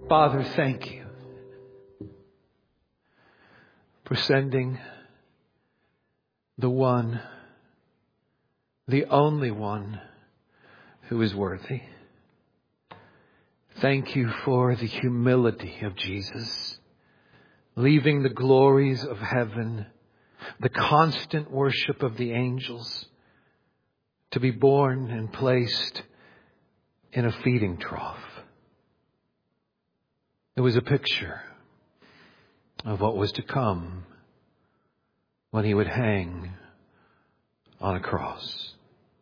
Father, thank you for sending the one, the only one who is worthy. Thank you for the humility of Jesus, leaving the glories of heaven, the constant worship of the angels, to be born and placed in a feeding trough. It was a picture of what was to come when he would hang on a cross.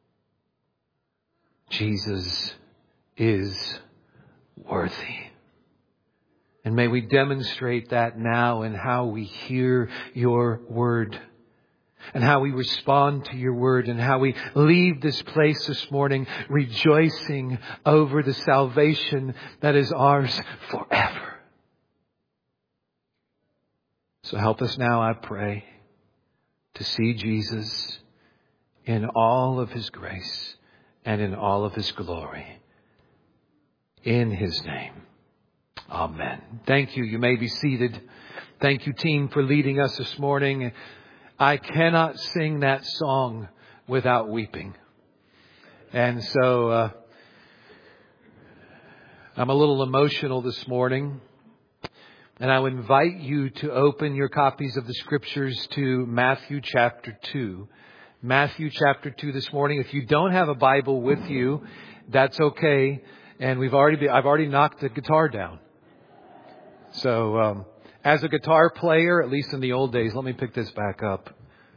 Jesus is worthy. And may we demonstrate that now in how we hear your word and how we respond to your word and how we leave this place this morning rejoicing over the salvation that is ours forever. So help us now, I pray, to see Jesus in all of his grace and in all of his glory. In his name. Amen. Thank you. You may be seated. Thank you, team, for leading us this morning. I cannot sing that song without weeping. And so I'm a little emotional this morning. And I would invite you to open your copies of the scriptures to Matthew chapter 2. Matthew chapter 2 this morning. If you don't have a Bible with you, that's okay. And I've already knocked the guitar down. So, as a guitar player, at least in the old days, let me pick this back up.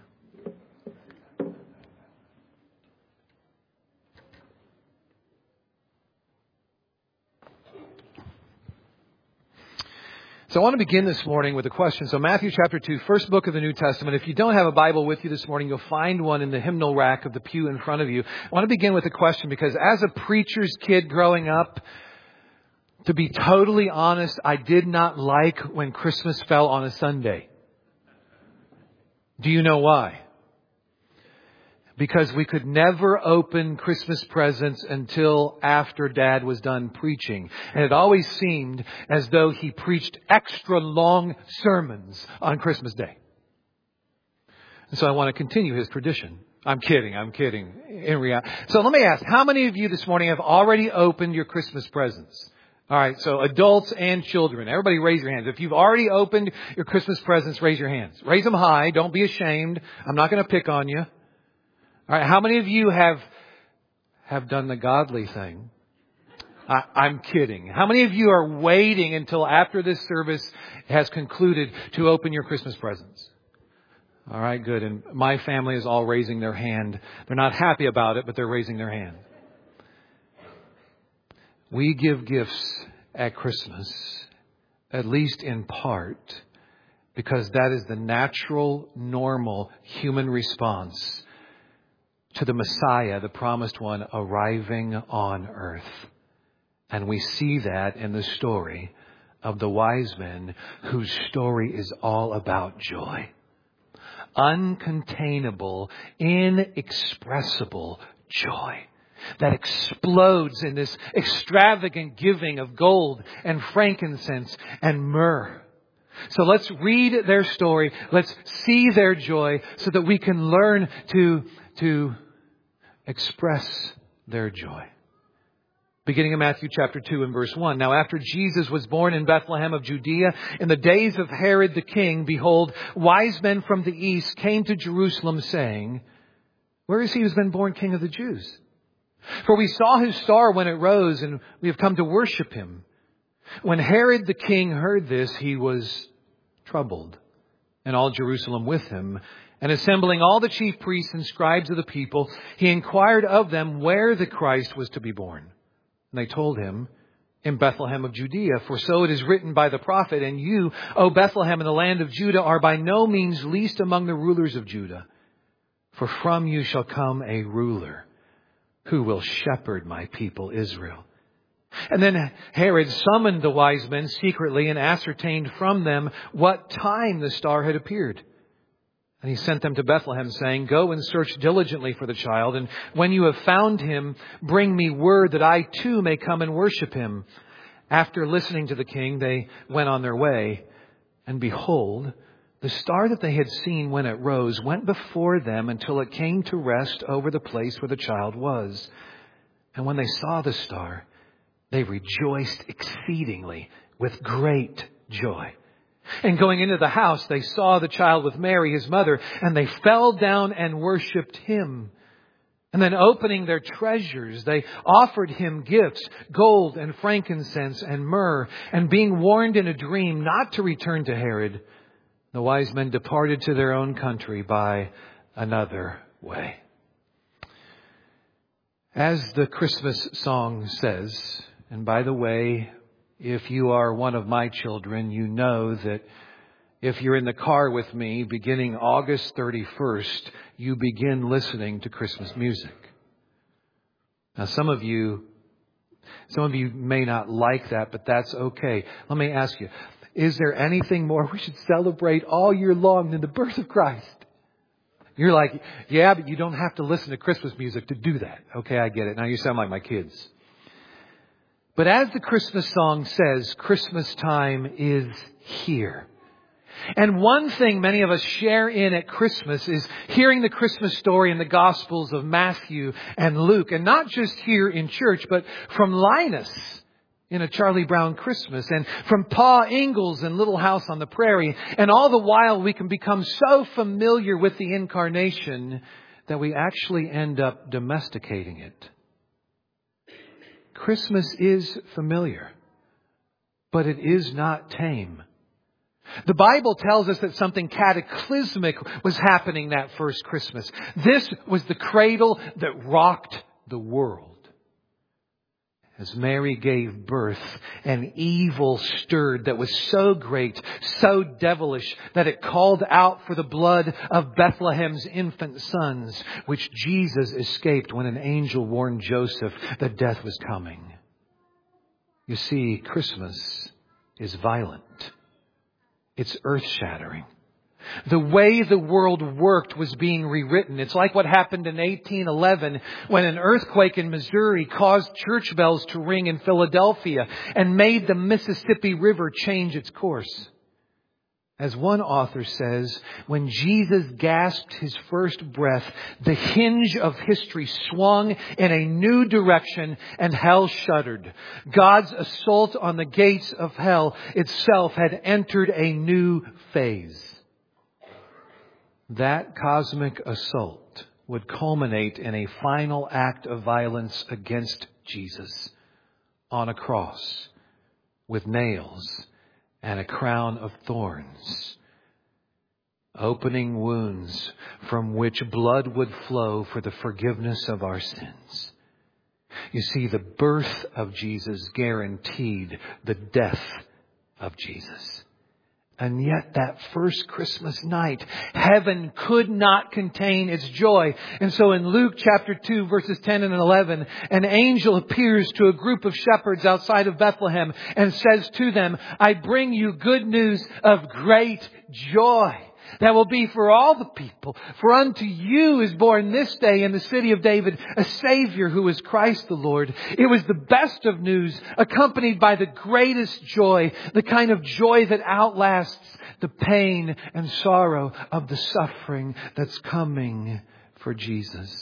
So I want to begin this morning with a question. So Matthew chapter 2, first book of the New Testament. If you don't have a Bible with you this morning, you'll find one in the hymnal rack of the pew in front of you. I want to begin with a question because as a preacher's kid growing up, to be totally honest, I did not like when Christmas fell on a Sunday. Do you know why? Because we could never open Christmas presents until after Dad was done preaching. And it always seemed as though he preached extra long sermons on Christmas Day. And so I want to continue his tradition. I'm kidding. In reality. So let me ask, how many of you this morning have already opened your Christmas presents? All right, so adults and children. Everybody raise your hands. If you've already opened your Christmas presents, raise your hands. Raise them high. Don't be ashamed. I'm not going to pick on you. All right, how many of you have done the godly thing? I'm kidding. How many of you are waiting until after this service has concluded to open your Christmas presents? All right, good. And my family is all raising their hand. They're not happy about it, but they're raising their hand. We give gifts at Christmas, at least in part, because that is the natural, normal human response to the Messiah, the promised one, arriving on earth. And we see that in the story of the wise men, whose story is all about joy. Uncontainable, inexpressible joy that explodes in this extravagant giving of gold and frankincense and myrrh. So let's read their story. Let's see their joy so that we can learn to express their joy. Beginning in Matthew chapter 2 and verse 1. Now after Jesus was born in Bethlehem of Judea, in the days of Herod the king, behold, wise men from the east came to Jerusalem saying, where is he who's been born King of the Jews? For we saw his star when it rose, and we have come to worship him. When Herod the king heard this, he was troubled, and all Jerusalem with him. And assembling all the chief priests and scribes of the people, he inquired of them where the Christ was to be born. And they told him, in Bethlehem of Judea, for so it is written by the prophet, and you, O Bethlehem in the land of Judah, are by no means least among the rulers of Judah. For from you shall come a ruler who will shepherd my people Israel. And then Herod summoned the wise men secretly and ascertained from them what time the star had appeared. And he sent them to Bethlehem, saying, go and search diligently for the child, and when you have found him, bring me word that I too may come and worship him. After listening to the king, they went on their way. And behold, the star that they had seen when it rose went before them until it came to rest over the place where the child was. And when they saw the star, they rejoiced exceedingly with great joy. And going into the house, they saw the child with Mary, his mother, and they fell down and worshipped him. And then opening their treasures, they offered him gifts, gold and frankincense and myrrh. And being warned in a dream not to return to Herod, the wise men departed to their own country by another way. As the Christmas song says, and by the way, if you are one of my children, you know that if you're in the car with me, beginning August 31st, you begin listening to Christmas music. Now, some of you may not like that, but that's okay. Let me ask you, is there anything more we should celebrate all year long than the birth of Christ? You're like, yeah, but you don't have to listen to Christmas music to do that. Okay, I get it. Now you sound like my kids. But as the Christmas song says, Christmas time is here. And one thing many of us share in at Christmas is hearing the Christmas story in the Gospels of Matthew and Luke. And not just here in church, but from Linus in A Charlie Brown Christmas, and from Pa Ingalls in Little House on the Prairie. And all the while we can become so familiar with the incarnation that we actually end up domesticating it. Christmas is familiar, but it is not tame. The Bible tells us that something cataclysmic was happening that first Christmas. This was the cradle that rocked the world. As Mary gave birth, an evil stirred that was so great, so devilish, that it called out for the blood of Bethlehem's infant sons, which Jesus escaped when an angel warned Joseph that death was coming. You see, Christmas is violent. It's earth-shattering. The way the world worked was being rewritten. It's like what happened in 1811 when an earthquake in Missouri caused church bells to ring in Philadelphia and made the Mississippi River change its course. As one author says, when Jesus gasped his first breath, the hinge of history swung in a new direction and hell shuddered. God's assault on the gates of hell itself had entered a new phase. That cosmic assault would culminate in a final act of violence against Jesus on a cross with nails and a crown of thorns, opening wounds from which blood would flow for the forgiveness of our sins. You see, the birth of Jesus guaranteed the death of Jesus. And yet that first Christmas night, heaven could not contain its joy. And so in Luke chapter 2, verses 10 and 11, an angel appears to a group of shepherds outside of Bethlehem and says to them, I bring you good news of great joy that will be for all the people. For unto you is born this day in the city of David a Savior who is Christ the Lord. It was the best of news, accompanied by the greatest joy, the kind of joy that outlasts the pain and sorrow of the suffering that's coming for Jesus.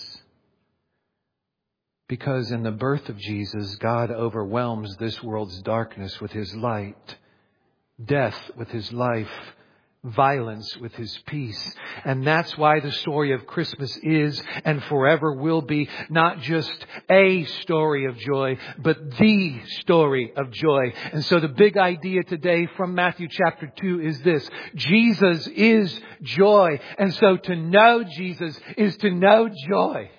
Because in the birth of Jesus, God overwhelms this world's darkness with His light, death with His life, violence with His peace. And that's why the story of Christmas is and forever will be not just a story of joy, but the story of joy. And so the big idea today from Matthew chapter 2 is this: Jesus is joy. And so to know Jesus is to know joy.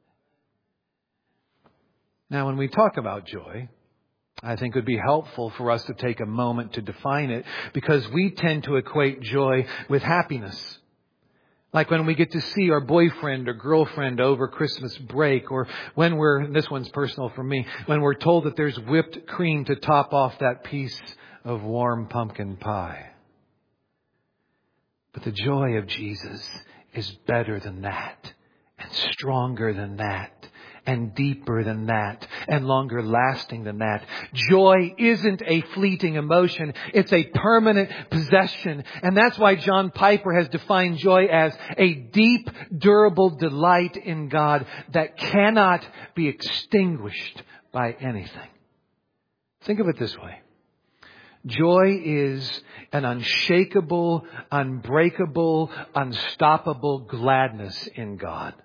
Now, when we talk about joy, I think it would be helpful for us to take a moment to define it, because we tend to equate joy with happiness. Like when we get to see our boyfriend or girlfriend over Christmas break, or when this one's personal for me, when we're told that there's whipped cream to top off that piece of warm pumpkin pie. But the joy of Jesus is better than that and stronger than that and deeper than that and longer lasting than that. Joy isn't a fleeting emotion. It's a permanent possession. And that's why John Piper has defined joy as a deep, durable delight in God that cannot be extinguished by anything. Think of it this way. Joy is an unshakable, unbreakable, unstoppable gladness in God.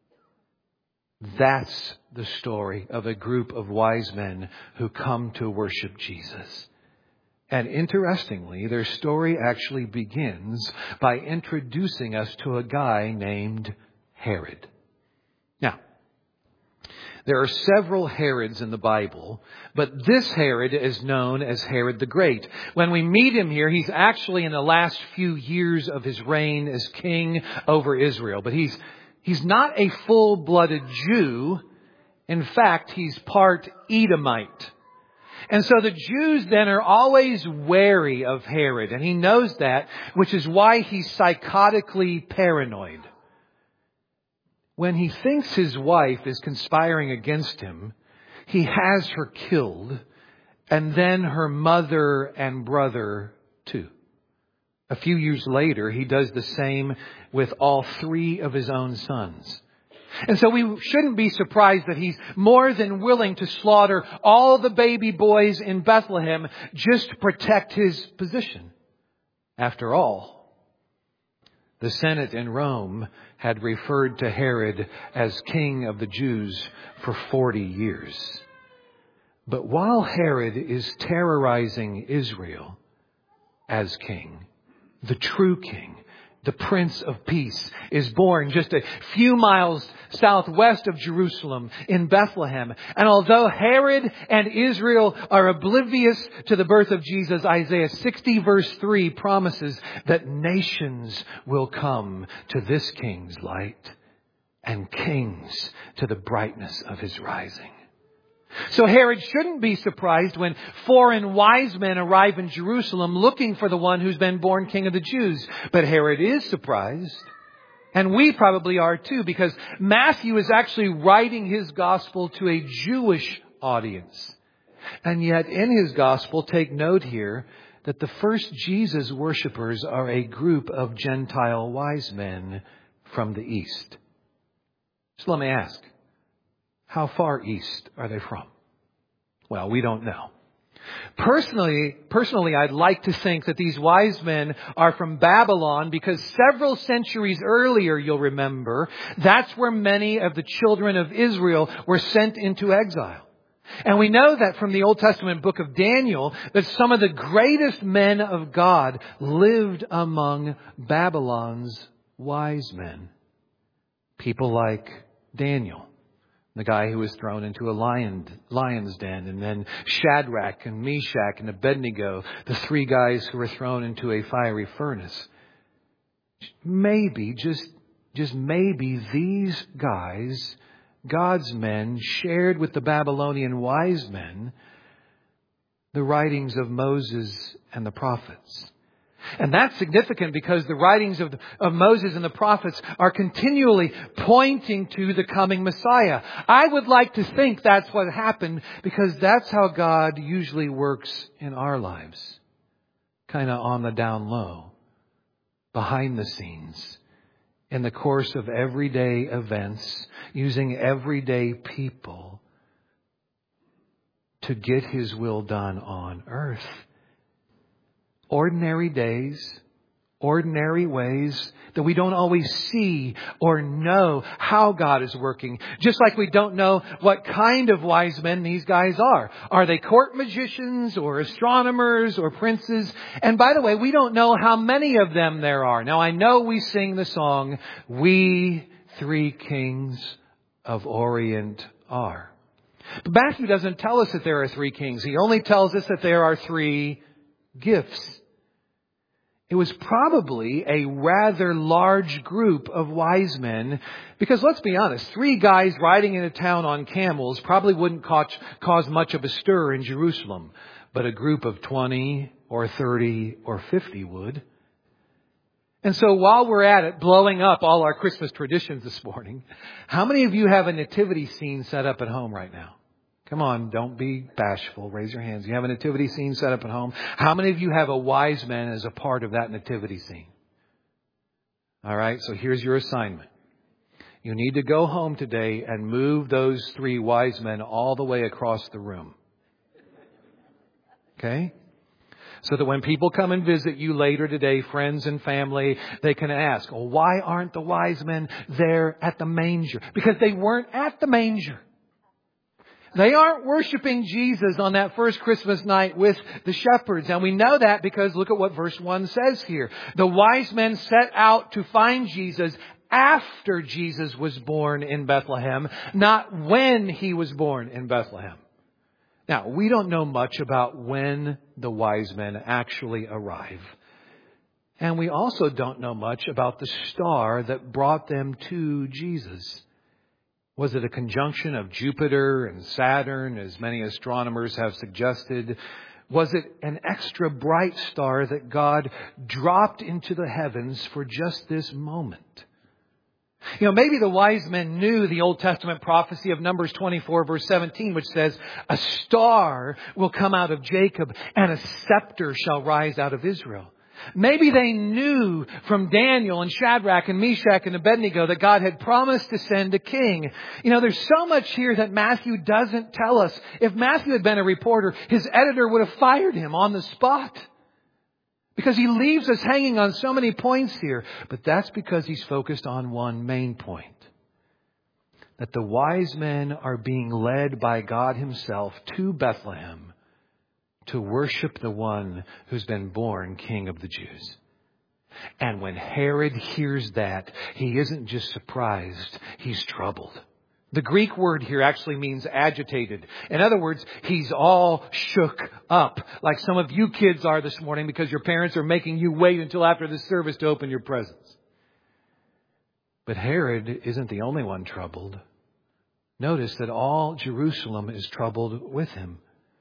That's the story of a group of wise men who come to worship Jesus. And interestingly, their story actually begins by introducing us to a guy named Herod. Now, there are several Herods in the Bible, but this Herod is known as Herod the Great. When we meet him here, he's actually in the last few years of his reign as king over Israel. But he's not a full-blooded Jew. In fact, he's part Edomite. And so the Jews then are always wary of Herod, and he knows that, which is why he's psychotically paranoid. When he thinks his wife is conspiring against him, he has her killed, and then her mother and brother too. A few years later, he does the same with all three of his own sons. And so we shouldn't be surprised that he's more than willing to slaughter all the baby boys in Bethlehem just to protect his position. After all, the Senate in Rome had referred to Herod as king of the Jews for 40 years. But while Herod is terrorizing Israel as king, the true king, the Prince of Peace, is born just a few miles southwest of Jerusalem in Bethlehem. And although Herod and Israel are oblivious to the birth of Jesus, Isaiah 60 verse 3 promises that nations will come to this king's light and kings to the brightness of his rising. So Herod shouldn't be surprised when foreign wise men arrive in Jerusalem looking for the one who's been born king of the Jews. But Herod is surprised. And we probably are too, because Matthew is actually writing his gospel to a Jewish audience. And yet in his gospel, take note here that the first Jesus worshipers are a group of Gentile wise men from the east. So let me ask. How far east are they from? Well, we don't know. Personally, I'd like to think that these wise men are from Babylon because several centuries earlier, you'll remember, that's where many of the children of Israel were sent into exile. And we know that from the Old Testament book of Daniel that some of the greatest men of God lived among Babylon's wise men. People like Daniel, the guy who was thrown into a lion's den, and then Shadrach and Meshach and Abednego, the three guys who were thrown into a fiery furnace. Maybe, just maybe these guys, God's men, shared with the Babylonian wise men the writings of Moses and the prophets. And that's significant because the writings of Moses and the prophets are continually pointing to the coming Messiah. I would like to think that's what happened because that's how God usually works in our lives. Kind of on the down low, behind the scenes, in the course of everyday events, using everyday people to get His will done on earth. Ordinary days, ordinary ways that we don't always see or know how God is working. Just like we don't know what kind of wise men these guys are. Are they court magicians or astronomers or princes? And by the way, we don't know how many of them there are. Now I know we sing the song, "We three kings of Orient are." But Matthew doesn't tell us that there are three kings. He only tells us that there are three gifts. It was probably a rather large group of wise men because let's be honest, three guys riding into town on camels probably wouldn't cause much of a stir in Jerusalem, but a group of 20 or 30 or 50 would. And so while we're at it, blowing up all our Christmas traditions this morning, how many of you have a nativity scene set up at home right now? Come on, don't be bashful. Raise your hands. You have a nativity scene set up at home. How many of you have a wise man as a part of that nativity scene? All right, so here's your assignment. You need to go home today and move those 3 wise men all the way across the room. Okay? So that when people come and visit you later today, friends and family, they can ask, well, why aren't the wise men there at the manger? Because they weren't at the manger. They aren't worshiping Jesus on that first Christmas night with the shepherds. And we know that because look at what verse 1 says here. The wise men set out to find Jesus after Jesus was born in Bethlehem, not when he was born in Bethlehem. Now, we don't know much about when the wise men actually arrive. And we also don't know much about the star that brought them to Jesus. Was it a conjunction of Jupiter and Saturn, as many astronomers have suggested? Was it an extra bright star that God dropped into the heavens for just this moment? You know, maybe the wise men knew the Old Testament prophecy of Numbers 24 verse 17, which says, a star will come out of Jacob and a scepter shall rise out of Israel. Maybe they knew from Daniel and Shadrach and Meshach and Abednego that God had promised to send a king. You know, there's so much here that Matthew doesn't tell us. If Matthew had been a reporter, his editor would have fired him on the spot. Because he leaves us hanging on so many points here. But that's because he's focused on one main point. That the wise men are being led by God himself to Bethlehem to worship the one who's been born King of the Jews. And when Herod hears that, he isn't just surprised, he's troubled. The Greek word here actually means agitated. In other words, he's all shook up, like some of you kids are this morning because your parents are making you wait until after the service to open your presents. But Herod isn't the only one troubled. Notice that all Jerusalem is troubled with him.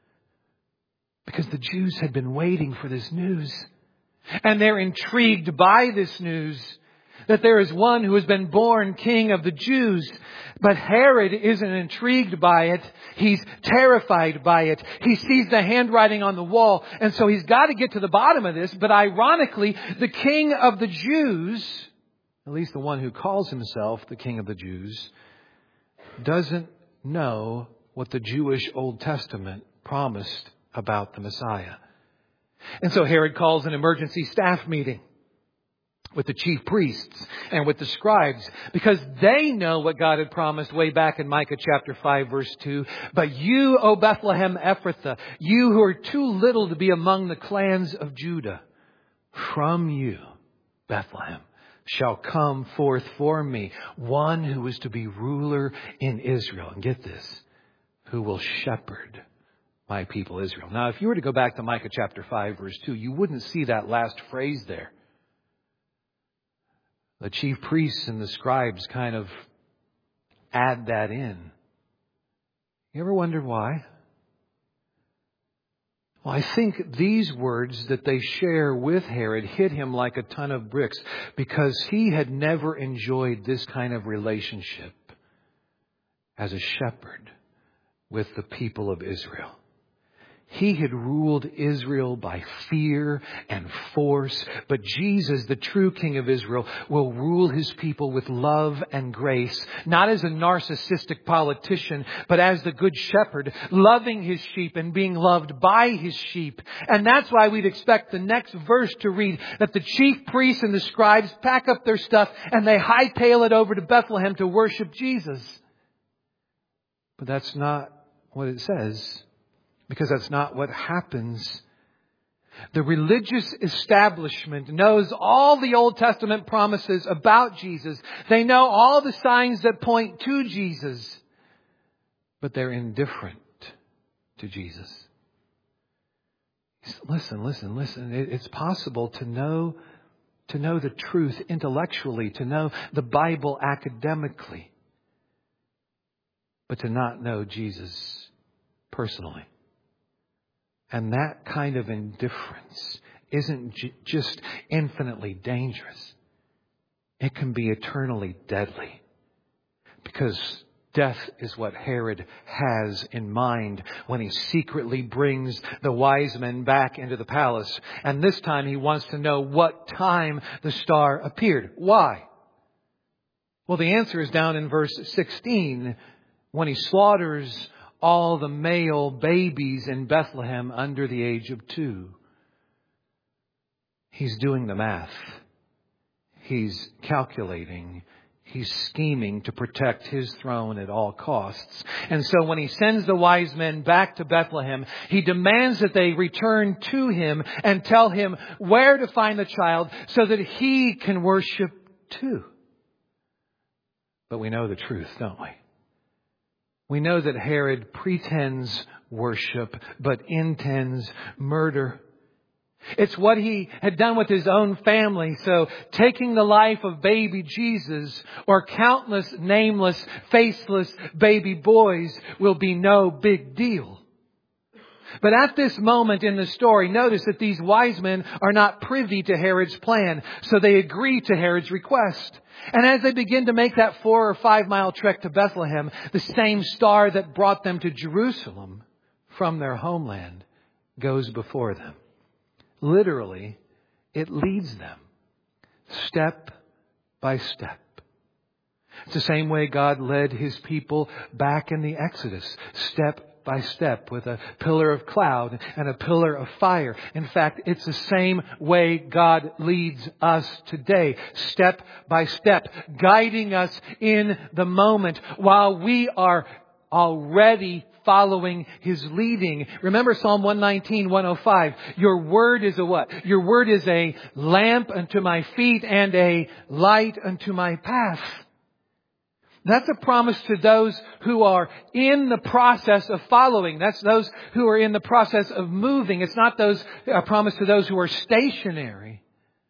Because the Jews had been waiting for this news. And they're intrigued by this news. That there is one who has been born King of the Jews. But Herod isn't intrigued by it. He's terrified by it. He sees the handwriting on the wall. And so he's got to get to the bottom of this. But ironically, the King of the Jews, at least the one who calls himself the King of the Jews, doesn't know what the Jewish Old Testament promised about the Messiah. And so Herod calls an emergency staff meeting with the chief priests and with the scribes because they know what God had promised way back in Micah chapter 5 verse 2. But you, O Bethlehem Ephrathah, you who are too little to be among the clans of Judah, from you, Bethlehem, shall come forth for me one who is to be ruler in Israel. And get this, who will shepherd my people Israel. Now, if you were to go back to Micah chapter 5 verse 2, you wouldn't see that last phrase there. The chief priests and the scribes kind of add that in. You ever wondered why? Well, I think these words that they share with Herod hit him like a ton of bricks because he had never enjoyed this kind of relationship as a shepherd with the people of Israel. He had ruled Israel by fear and force, but Jesus, the true King of Israel, will rule his people with love and grace, not as a narcissistic politician, but as the good shepherd, loving his sheep and being loved by his sheep. And that's why we'd expect the next verse to read that the chief priests and the scribes pack up their stuff and they hightail it over to Bethlehem to worship Jesus. But that's not what it says. Because that's not what happens. The religious establishment knows all the Old Testament promises about Jesus. They know all the signs that point to Jesus. But they're indifferent to Jesus. Listen. It's possible to know the truth intellectually, to know the Bible academically, but to not know Jesus personally. And that kind of indifference isn't just infinitely dangerous. It can be eternally deadly. Because death is what Herod has in mind when he secretly brings the wise men back into the palace. And this time he wants to know what time the star appeared. Why? Well, the answer is down in verse 16 when he slaughters all the male babies in Bethlehem under the age of 2. He's doing the math. He's calculating. He's scheming to protect his throne at all costs. And so when he sends the wise men back to Bethlehem, he demands that they return to him and tell him where to find the child so that he can worship too. But we know the truth, don't we? We know that Herod pretends worship but intends murder. It's what he had done with his own family. So taking the life of baby Jesus or countless nameless, faceless baby boys will be no big deal. But at this moment in the story, notice that these wise men are not privy to Herod's plan. So they agree to Herod's request. And as they begin to make that 4 or 5 mile trek to Bethlehem, the same star that brought them to Jerusalem from their homeland goes before them. Literally, it leads them step by step. It's the same way God led his people back in the Exodus, step by step, with a pillar of cloud and a pillar of fire. In fact, it's the same way God leads us today, step by step, guiding us in the moment while we are already following his leading. Remember Psalm 119, 105. Your word is a what? Your word is a lamp unto my feet and a light unto my path. That's a promise to those who are in the process of following. That's those who are in the process of moving. It's not a promise to those who are stationary.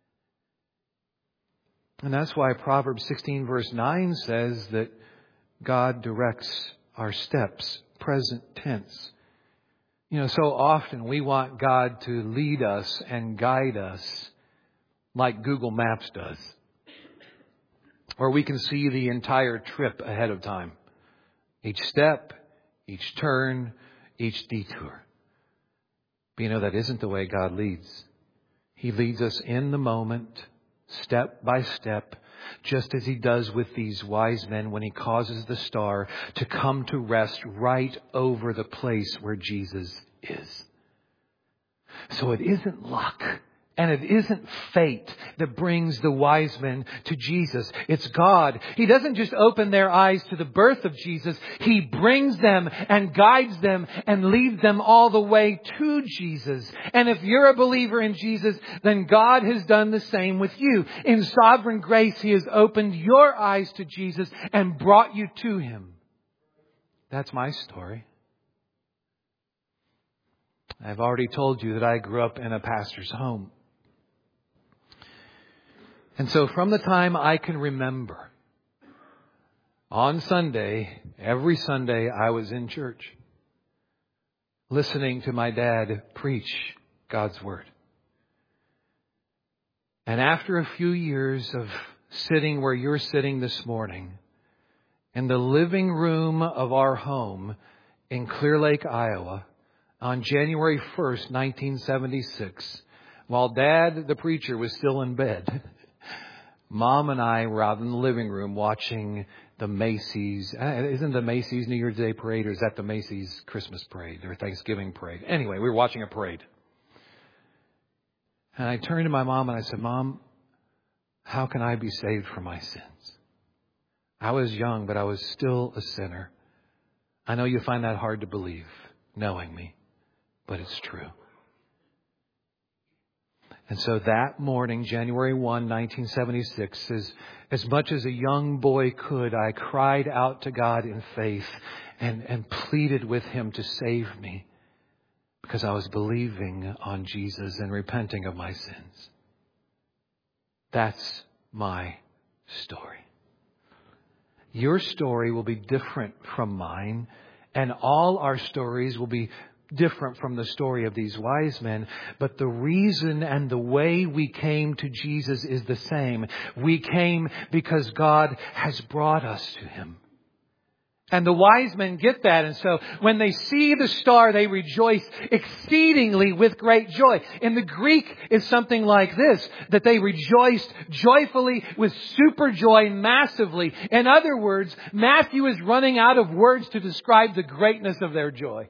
And that's why Proverbs 16 verse 9 says that God directs our steps. Present tense. So often we want God to lead us and guide us like Google Maps does. Or we can see the entire trip ahead of time. Each step, each turn, each detour. But that isn't the way God leads. He leads us in the moment, step by step, just as he does with these wise men when he causes the star to come to rest right over the place where Jesus is. So it isn't luck and it isn't fate that brings the wise men to Jesus. It's God. He doesn't just open their eyes to the birth of Jesus. He brings them and guides them and leads them all the way to Jesus. And if you're a believer in Jesus, then God has done the same with you. In sovereign grace, he has opened your eyes to Jesus and brought you to him. That's my story. I've already told you that I grew up in a pastor's home. And so from the time I can remember, on Sunday, every Sunday I was in church, listening to my dad preach God's Word. And after a few years of sitting where you're sitting this morning, in the living room of our home in Clear Lake, Iowa, on January 1st, 1976, while Dad, the preacher, was still in bed, Mom and I were out in the living room watching the Macy's. Isn't the Macy's New Year's Day parade, or is that the Macy's Christmas parade or Thanksgiving parade? Anyway, we were watching a parade. And I turned to my mom and I said, Mom, how can I be saved from my sins? I was young, but I was still a sinner. I know you find that hard to believe, knowing me, but it's true. And so that morning, January 1, 1976, as much as a young boy could, I cried out to God in faith and pleaded with him to save me because I was believing on Jesus and repenting of my sins. That's my story. Your story will be different from mine, and all our stories will be different from the story of these wise men. But the reason and the way we came to Jesus is the same. We came because God has brought us to Him. And the wise men get that. And so when they see the star, they rejoice exceedingly with great joy. In the Greek is something like this, that they rejoiced joyfully with super joy massively. In other words, Matthew is running out of words to describe the greatness of their joy.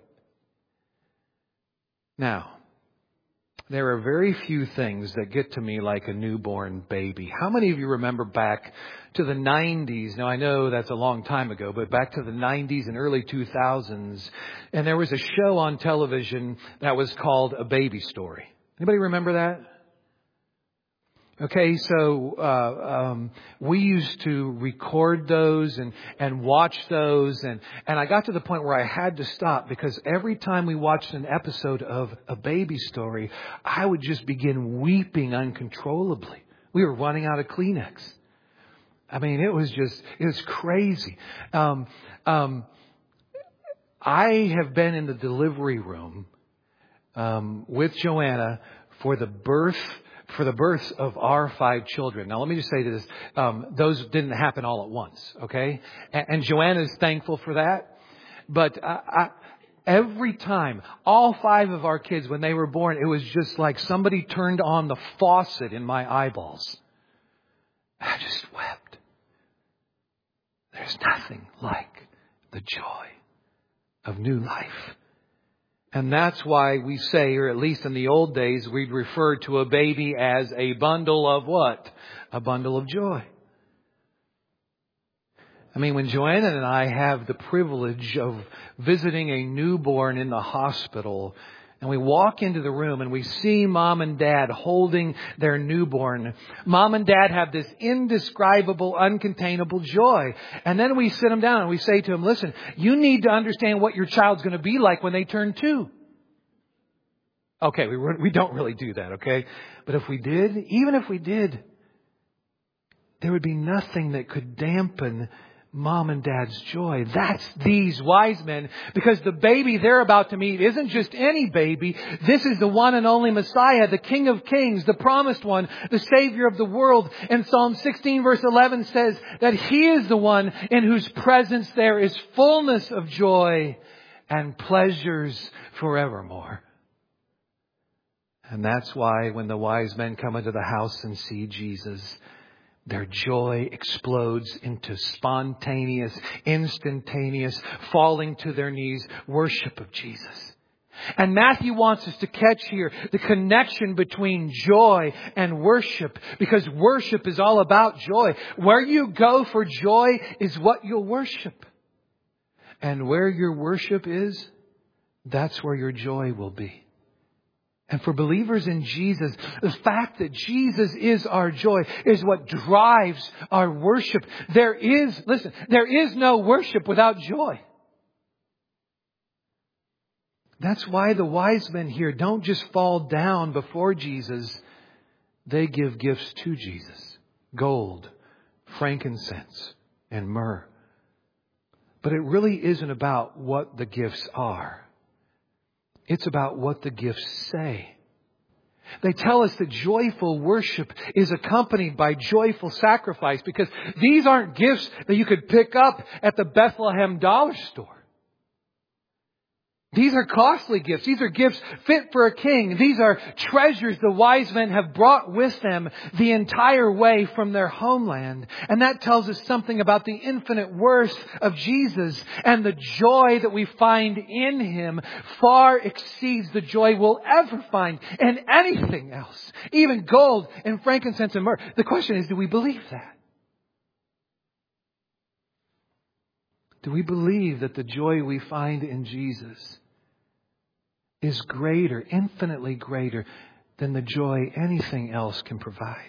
Now, there are very few things that get to me like a newborn baby. How many of you remember back to the 90s? Now, I know that's a long time ago, but back to the 90s and early 2000s, and there was a show on television that was called A Baby Story. Anybody remember that? Okay, so we used to record those and watch those, and I got to the point where I had to stop because every time we watched an episode of A Baby Story, I would just begin weeping uncontrollably. We were running out of Kleenex. I mean, it was crazy. I have been in the delivery room with Joanna for the births of our 5 children. Now, let me just say this. Those didn't happen all at once, okay? And Joanna is thankful for that. But every time, all 5 of our kids, when they were born, it was just like somebody turned on the faucet in my eyeballs. I just wept. There's nothing like the joy of new life. And that's why we say, or at least in the old days, we'd refer to a baby as a bundle of what? A bundle of joy. I mean, when Joanna and I have the privilege of visiting a newborn in the hospital, and we walk into the room and we see Mom and Dad holding their newborn, Mom and Dad have this indescribable, uncontainable joy. And then we sit them down and we say to them, listen, you need to understand what your child's going to be like when they turn 2. Okay, we don't really do that, okay? But if we did, even if we did, there would be nothing that could dampen Mom and Dad's joy. That's these wise men, because the baby they're about to meet isn't just any baby. This is the one and only Messiah, the King of Kings, the promised one, the Savior of the world. And Psalm 16 verse 11 says that He is the one in whose presence there is fullness of joy and pleasures forevermore. And that's why when the wise men come into the house and see Jesus, their joy explodes into spontaneous, instantaneous, falling to their knees worship of Jesus. And Matthew wants us to catch here the connection between joy and worship, because worship is all about joy. Where you go for joy is what you'll worship. And where your worship is, that's where your joy will be. And for believers in Jesus, the fact that Jesus is our joy is what drives our worship. There is no worship without joy. That's why the wise men here don't just fall down before Jesus. They give gifts to Jesus. Gold, frankincense, and myrrh. But it really isn't about what the gifts are. It's about what the gifts say. They tell us that joyful worship is accompanied by joyful sacrifice, because these aren't gifts that you could pick up at the Bethlehem dollar store. These are costly gifts. These are gifts fit for a king. These are treasures the wise men have brought with them the entire way from their homeland. And that tells us something about the infinite worth of Jesus, and the joy that we find in Him far exceeds the joy we'll ever find in anything else. Even gold and frankincense and myrrh. The question is, do we believe that? Do we believe that the joy we find in Jesus is greater, infinitely greater than the joy anything else can provide?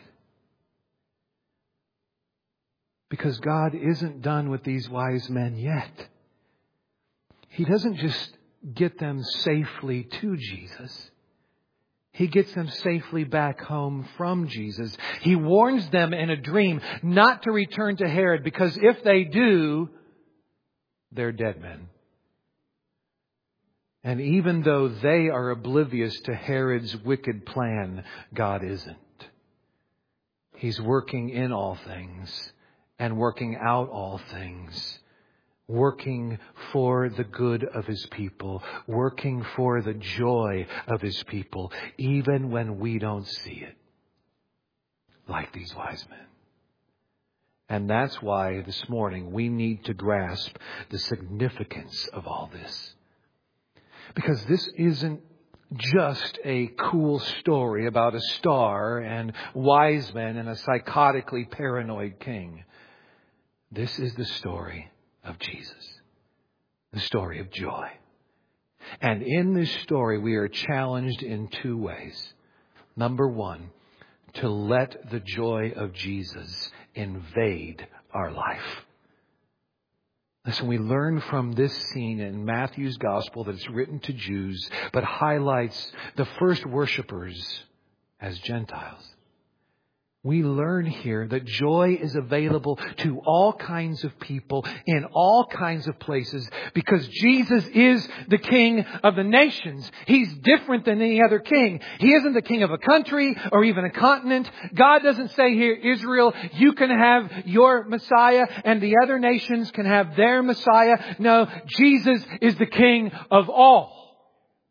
Because God isn't done with these wise men yet. He doesn't just get them safely to Jesus. He gets them safely back home from Jesus. He warns them in a dream not to return to Herod, because if they do, they're dead men. And even though they are oblivious to Herod's wicked plan, God isn't. He's working in all things and working out all things, working for the good of His people, working for the joy of His people, even when we don't see it, like these wise men. And that's why this morning we need to grasp the significance of all this. Because this isn't just a cool story about a star and wise men and a psychotically paranoid king. This is the story of Jesus, the story of joy. And in this story, we are challenged in two ways. Number one, to let the joy of Jesus invade our life. Listen, we learn from this scene in Matthew's gospel that it's written to Jews, but highlights the first worshipers as Gentiles. We learn here that joy is available to all kinds of people in all kinds of places because Jesus is the King of the nations. He's different than any other king. He isn't the king of a country or even a continent. God doesn't say here, Israel, you can have your Messiah and the other nations can have their Messiah. No, Jesus is the King of all.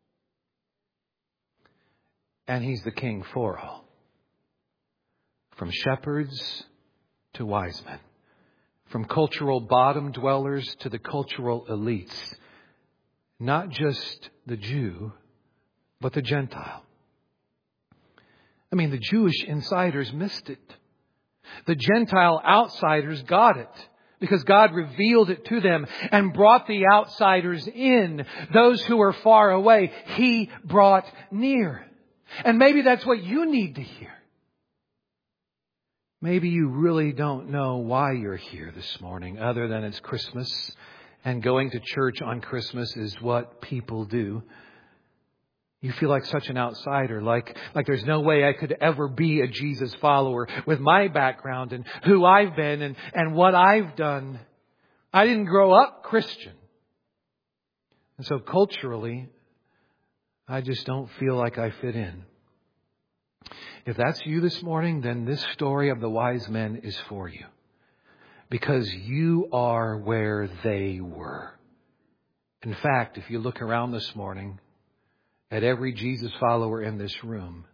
And He's the King for all. From shepherds to wise men. From cultural bottom dwellers to the cultural elites. Not just the Jew, but the Gentile. I mean, the Jewish insiders missed it. The Gentile outsiders got it. Because God revealed it to them and brought the outsiders in. Those who were far away, He brought near. And maybe that's what you need to hear. Maybe you really don't know why you're here this morning other than it's Christmas and going to church on Christmas is what people do. You feel like such an outsider, like there's no way I could ever be a Jesus follower with my background and who I've been and what I've done. I didn't grow up Christian. And so culturally, I just don't feel like I fit in. If that's you this morning, then this story of the wise men is for you. Because you are where they were. In fact, if you look around this morning at every Jesus follower in this room,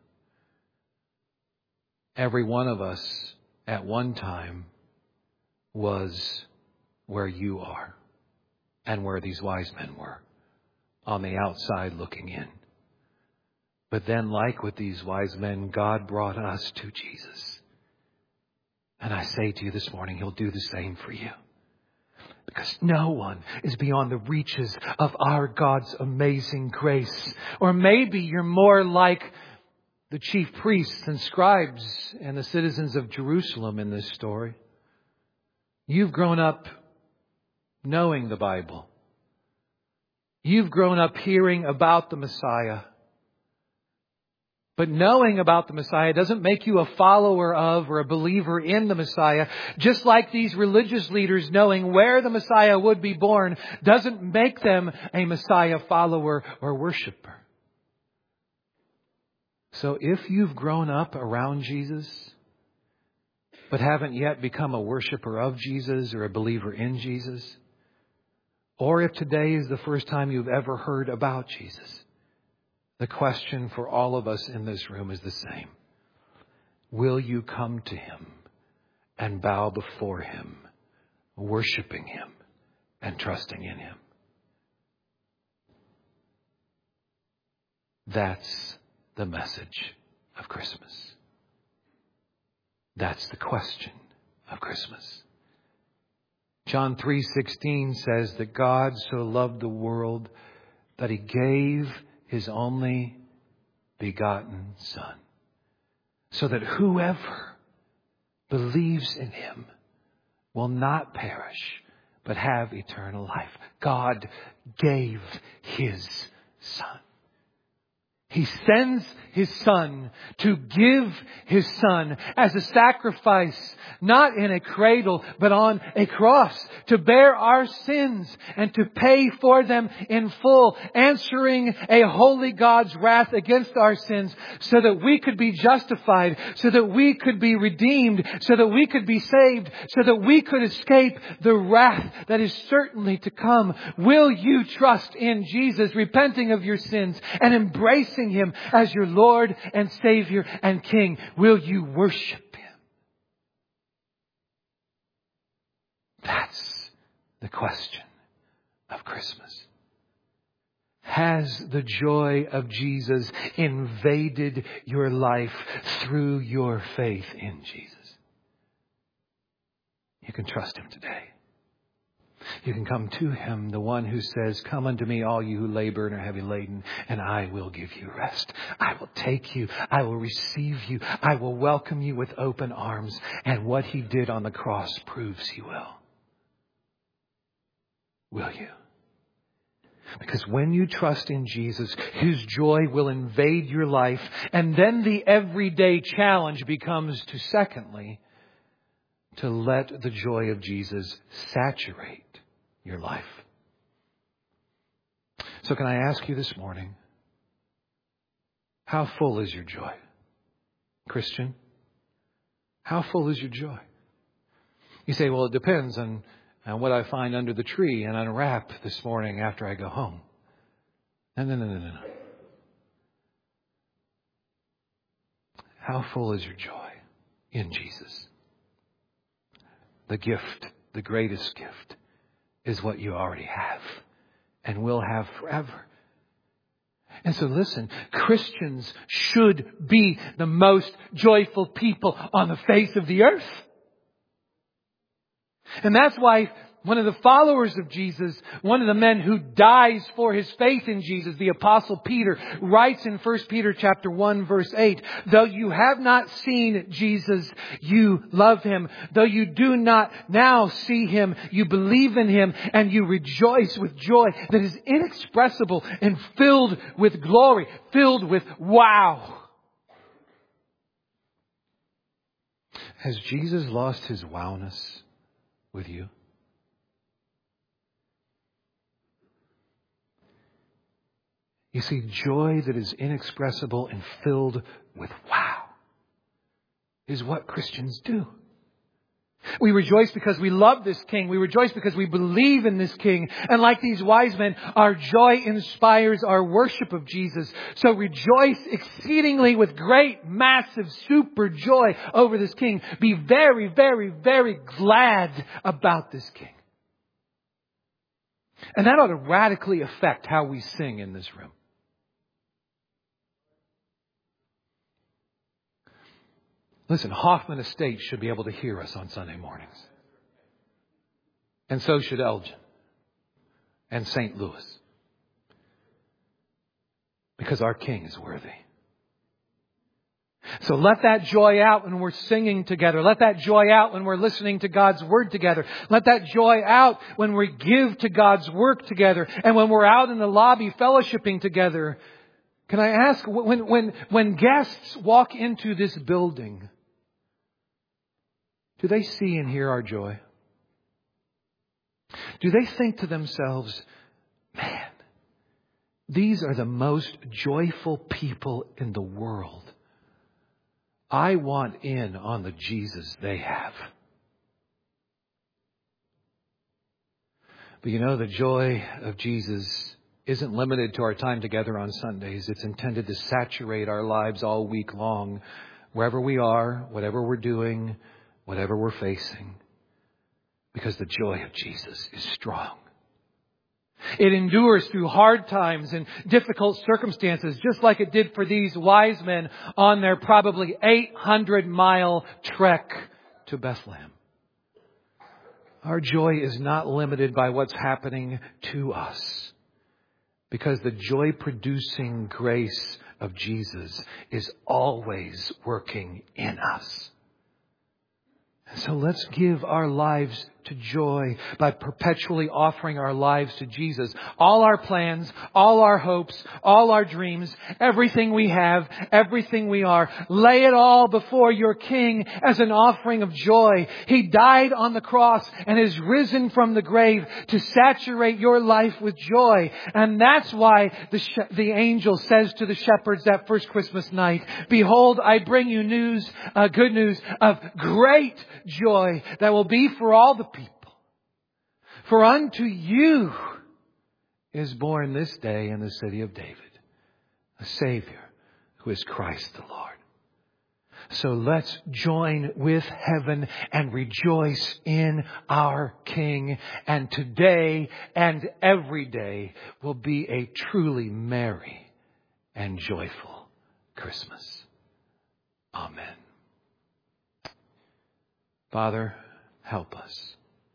every one of us at one time was where you are and where these wise men were, on the outside looking in. But then, like with these wise men, God brought us to Jesus. And I say to you this morning, He'll do the same for you. Because no one is beyond the reaches of our God's amazing grace. Or maybe you're more like the chief priests and scribes and the citizens of Jerusalem in this story. You've grown up knowing the Bible. You've grown up hearing about the Messiah. But knowing about the Messiah doesn't make you a follower of or a believer in the Messiah. Just like these religious leaders knowing where the Messiah would be born doesn't make them a Messiah follower or worshiper. So if you've grown up around Jesus, but haven't yet become a worshiper of Jesus or a believer in Jesus, or if today is the first time you've ever heard about Jesus, the question for all of us in this room is the same. Will you come to Him and bow before Him, worshiping Him and trusting in Him? That's the message of Christmas. That's the question of Christmas. John 3:16 says that God so loved the world that He gave His only begotten Son, so that whoever believes in Him will not perish, but have eternal life. God gave His Son. He sends His Son to give His Son as a sacrifice, not in a cradle, but on a cross, to bear our sins and to pay for them in full, answering a holy God's wrath against our sins so that we could be justified, so that we could be redeemed, so that we could be saved, so that we could escape the wrath that is certainly to come. Will you trust in Jesus, repenting of your sins and embracing Him as your Lord and Savior and King? Will you worship Him? That's the question of Christmas. Has the joy of Jesus invaded your life through your faith in Jesus? You can trust Him today. You can come to Him, the one who says, "Come unto me, all you who labor and are heavy laden, and I will give you rest. I will take you. I will receive you. I will welcome you with open arms." And what He did on the cross proves He will. Will you? Because when you trust in Jesus, His joy will invade your life. And then the everyday challenge becomes to, secondly, to let the joy of Jesus saturate your life. So can I ask you this morning, how full is your joy? Christian, how full is your joy? You say, well, it depends on what I find under the tree and unwrap this morning after I go home. No. How full is your joy in Jesus? The gift, the greatest gift, is what you already have and will have forever. And so listen, Christians should be the most joyful people on the face of the earth. And that's why one of the followers of Jesus, one of the men who dies for his faith in Jesus, the Apostle Peter, writes in 1 Peter chapter 1 verse 8, "Though you have not seen Jesus, you love Him. Though you do not now see Him, you believe in Him, and you rejoice with joy that is inexpressible and filled with glory," filled with wow. Has Jesus lost His wowness with you? You see, joy that is inexpressible and filled with wow is what Christians do. We rejoice because we love this King. We rejoice because we believe in this King. And like these wise men, our joy inspires our worship of Jesus. So rejoice exceedingly with great, massive, super joy over this King. Be very, very, very glad about this King. And that ought to radically affect how we sing in this room. Listen, Hoffman Estates should be able to hear us on Sunday mornings. And so should Elgin and St. Louis. Because our King is worthy. So let that joy out when we're singing together. Let that joy out when we're listening to God's Word together. Let that joy out when we give to God's work together. And when we're out in the lobby fellowshipping together. Can I ask, when guests walk into this building, do they see and hear our joy? Do they think to themselves, man, these are the most joyful people in the world. I want in on the Jesus they have. But you know, the joy of Jesus isn't limited to our time together on Sundays. It's intended to saturate our lives all week long, wherever we are, whatever we're doing, whatever we're facing. Because the joy of Jesus is strong. It endures through hard times and difficult circumstances, just like it did for these wise men on their probably 800-mile trek to Bethlehem. Our joy is not limited by what's happening to us, because the joy-producing grace of Jesus is always working in us. So let's give our lives to joy by perpetually offering our lives to Jesus. All our plans, all our hopes, all our dreams, everything we have, everything we are, lay it all before your King as an offering of joy. He died on the cross and is risen from the grave to saturate your life with joy. And that's why the angel says to the shepherds that first Christmas night, behold, I bring you good news of great joy that will be for all the people. For unto you is born this day in the city of David a Savior who is Christ the Lord. So let's join with heaven and rejoice in our King. And today and every day will be a truly merry and joyful Christmas. Amen. Father, help us.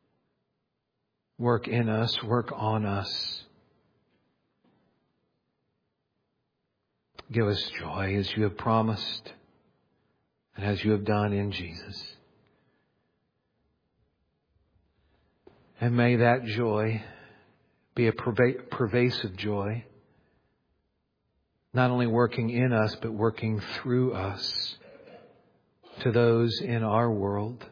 Work in us, work on us. Give us joy as you have promised and as you have done in Jesus. And may that joy be a pervasive joy, not only working in us, but working through us to those in our world.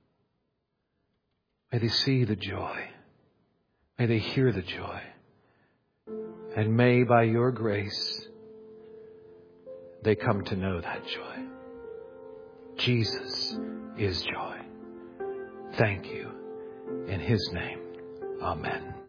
May they see the joy. May they hear the joy. And may, by your grace, they come to know that joy. Jesus is joy. Thank you. In His name, amen.